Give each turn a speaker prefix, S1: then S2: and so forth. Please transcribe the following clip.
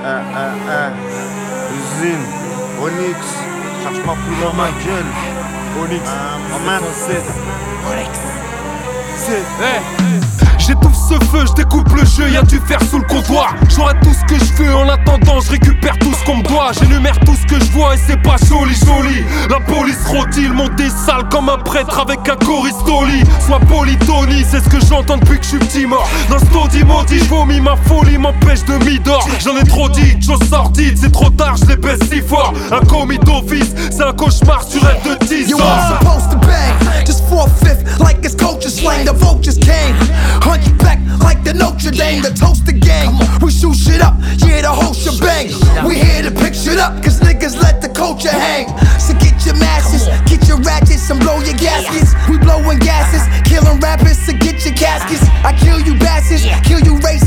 S1: Usine, Onyx, cherche-moi plus dans ma gueule.
S2: Onyx,
S1: man.
S2: Onyx.
S3: J'étouffe ce feu, je découpe le jeu, y'a du fer sous le comptoir. J'aurai tout ce que je veux, en attendant je récupère tout ce qu'on me doit. J'énumère tout ce que je vois et c'est pas joli joli. La police rôtit, le monde est sale comme un prêtre avec un choristoli. Sois poli Tony, c'est ce que j'entends depuis que je suis petit mort. Dans ce taudis maudit, j'vomis ma folie, m'empêche de m'idore. J'en ai trop dit, chose sordides, c'est trop tard, je les baisse si fort. Un commis d'office, c'est un cauchemar, tu rêves de 10
S4: You
S3: ans.
S4: weren't supposed to bang, just 4/5, like it's culture slang. The vultures came, hunt you back like the Notre Dame, the toaster gang. We shoot shit up, yeah, the whole shebang. We here to pick shit up, cause niggas let the culture hang. So get your masses, get your ratchets, and blow your gaskets. We blowing gases, killing rappers, so get your caskets. I kill you bastards, kill you racist.